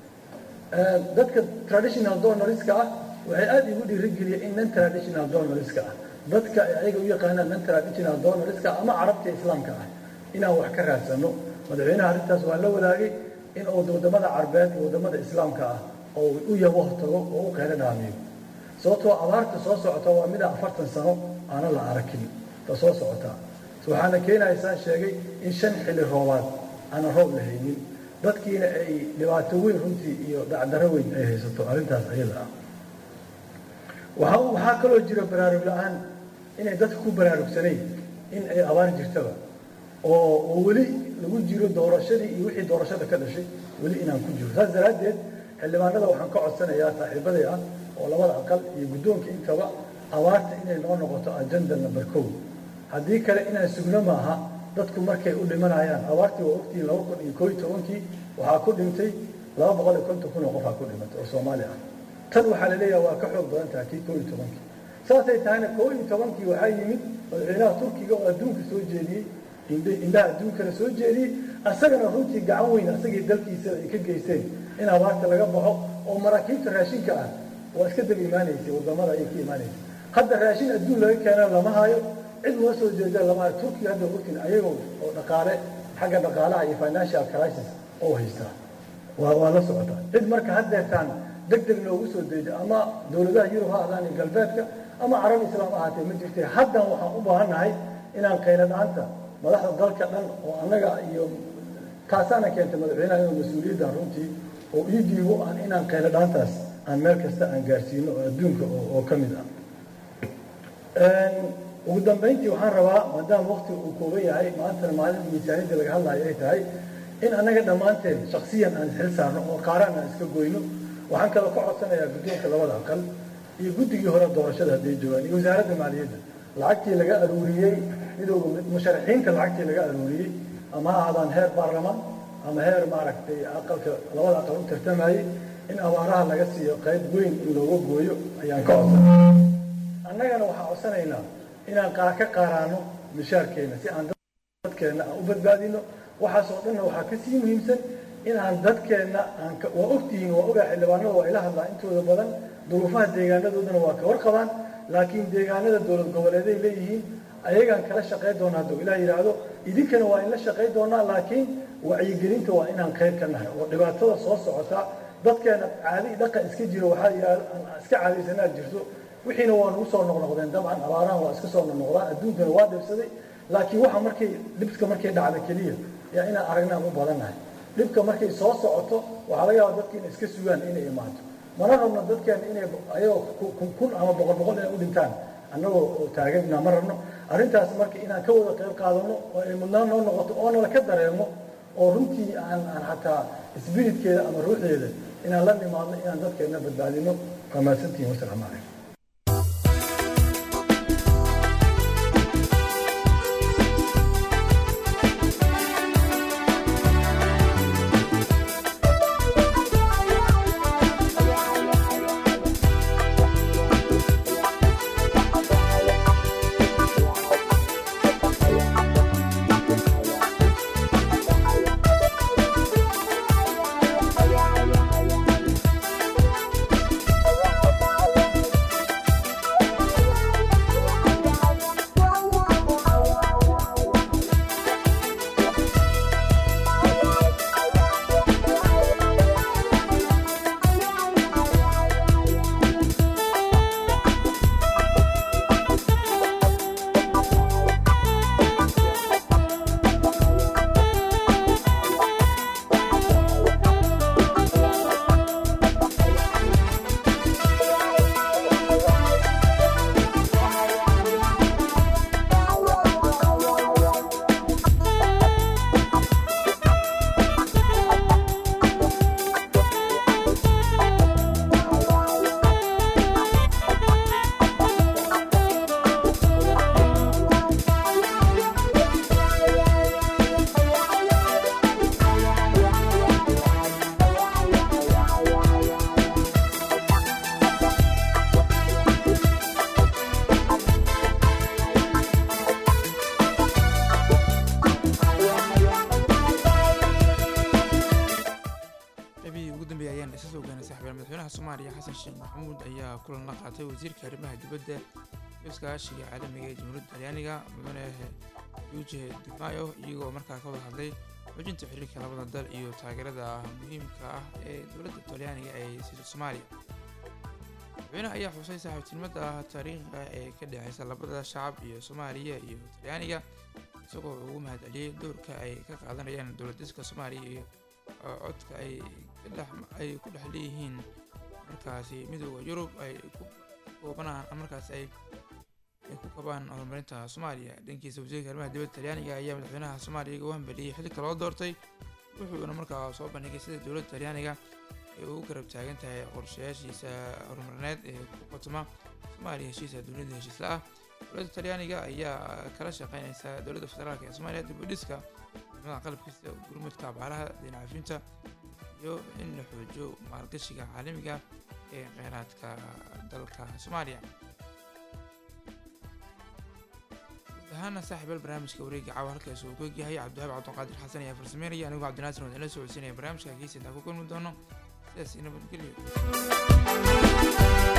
dadka traditional donoriska ah waxay aad ugu dhiirigeliyeen in non traditional donoriska ah dadka ayaga u yaqaanaan non traditional donoriska ama carabta islaamka ah inaan wax ka raadsano madaxweynaha arrintaas waa la wadaagay in uu wadamada carbeed iyo wadamada islaamka ah oo u yabo tago oo u qeylo dhaamiyo sababtoo abaarta soo socota waa mid 40 sano aan la arkin ta soo socota waxaana keenaysaa sheegay in 5 xilli roobaad aan roob lahaynin dadkiina ay dhibaato weyn runtii iyo dacdaro weyn ay haysato arrintaas ayada ah waxaa kaloo jira baraarug la'aan inay dadku ku baraarugsanay in ay abaar jirtaba oo weli lagu jiro doorashadii iyo wixii doorashada ka dhashay weli inaan ku jiro saas daraaddeed xildhibaanada waxaan ka codsanayaa saaxiibaday ah oo labada aqal iyo guddoonka intaba abaarta inay noo noqoto agenda number 1 haddii kale inaan sugno maaha dadku markay u dhimanayaan abaartii waa ogtii 2011 waxaa ku dhintay 250,000 oo qof ku dhimatay oo Soomaali ah tan waxaa la leeyahay waa ka xoog badan tahay 2011 saasay tahayna 2011 waxaa yimid madaxweynaha Turkiga oo adduunka soo jeediyey indhaha adduunkana soo jeediyey asagana runtii gacan weyn asagii dalkiisa ay ka geysteen in abaarta laga baxo oo maraakiibta raashinka ah waa iska daba imaanaysay wadamada ay ka imaanaysay hadda raashin adduun laga keenaa lama hayo cid loo soo jeeda lama hayo Turkiga hadda ogtiin ayagoo oo dhaqaale xagga dhaqaalaha iyo financial crisis oo haysta waa la socota cid marka haddeertaan degdeg loogu soo deejo ama dowladaha Yurub ha ahaadaan galbeedka ama carab islaam ahaatee ma jirtay hadda waxaan u baahanahay inaan qeylo dhaanta madaxda dalka dhan oo annaga iyo taasaana keentay madaxweynaha inuu mas'uuliyadda runtii oo ii dhiibo aan inaan qeylo dhaantaas aan meel kasta aan gaarsiino oo adduunka oo ka mid ah ugu dambeyntii waxaan rabaa maadaama waqti uu kooban yahay maantana maalin miisaaniyadda laga hadlayo ay tahay in annaga dhammaanteen shakhsiyan aan xil saarno oo qaaraan aan iska goyno waxaan kaloo ka codsanayaa guddoonka labada aqal iyo guddigii hore doorashada hadday joogaan iyo wasaaradda maaliyadda lacagtii laga aruuriyey midowga musharaxiinta lacagtii laga aruuriyey ama ha ahaadaan heer baarlamaan ama heer maaragtay aqalka labada aqal u tartamayay in abaaraha laga siiyo qayb weyn in looga gooyo ayaan ka codsanay annagana waxaan codsanaynaa inaan ka qaaraano mishaarkeena si aan dadkeena aan u badbaadino waxaasoo dhanna waxaa kasii muhiimsan in aan dadkeena waa ogtihiin waa ogaa xildhibaanada waa ila hadlaa intooda badan duruufaha deegaanadoodana waa ka warqabaan laakiin deegaanada dowlad goboleeday leeyihiin ayagaan kala shaqayn doonaa hadduu ilaah yidhaahdo idinkana waa in la shaqayn doonaa laakiin wacyigelinta waa inaan qayb ka nahay oo dhibaatada soo socota dadkeena caadi dhaqan iska jiro waxaa yidhahda iska caadaysanaa jirto wixiina waa nagu soo noqnoqdeen dabcan abaarahan waa iska soo noqnoqdaan adduunkana waa dhibsaday laakiin waxa dhibka markay dhacda keliya yaa inaan aragnaan u badannahay dhibka markay soo socoto waxaa laga yaaba dadka inay iska sugaan inay imaato mana rabno dadkeena inay ayagoo kun ama boqol inay u dhintaan annagoo taaganna ma rabno arrintaas marka inaan ka wada qayb qaadano oo ay mudnaan noo noqoto oona la ka dareemo oo runtii aan xataa isbiritkeeda ama ruuxdeeda inaan la nimaadno inaan dadkeena badbaadino waa mahadsantihiin wasalaamu calaykum madaxweynaha Soomaaliya Xasan Sheekh Maxamuud ayaa kulan la qaatay wasiirka arrimaha dibadda iyo iskaashiga caalamiga ee Jamhuuriyadda Talyaaniga mudane Luigi Di Maio iyagoo markaa ka wada hadlay xoojinta xiriirka labada dal iyo taageerada muhiimka ah ee dowladda Talyaaniga ay siiso Soomaaliya. madaxweynaha ayaa xusay saaxiibtinimada taariikhiga ee ka dhexeysa labada shacab iyo Soomaaliya iyo Talyaaniga isagoo ugu mahadceliyay doorka ay ka qaadanayaan dowladda Soomaaliya iyo codka ay ku dhex leeyihiin markaasi midowga Yurub ay ku koobanaan markaas ay ku kabaan horumarinta Soomaaliya. dhankiisa wasiirka arrimaha dibadda Talyaaniga ayaa madaxweynaha Soomaaliya ugu hambaliyay xilka loo doortay wuxuuna markaa soo bandhigay sida dowladda Talyaaniga ay ugu garab taagan tahay qorshayaashiisa horumarineed ee ku qotoma Soomaaliya heshiisa dowladda heshiisla ah. dowladda Talyaaniga ayaa kala shaqeynaysa dowladda federaalka ee Soomaaliya dib u dhiska ciidamada qalabkiisa gurmudka abaaraha dhinacfinta iyo in la xoojiyo maalgashiga caalamiga ee kheyraadka dalka Soomaaliya. ahaana saaxiibal barnaamijka wareegga caawa halkaas uu ku yahay Cabdiwahaab Cabdiqaadir Xasan ayaa farsameynaya anigu Cabdinaasir oo idinla socodsiinaya barnaamijka kiisa intaan ku kulmi doono sidaas nabadgelyo.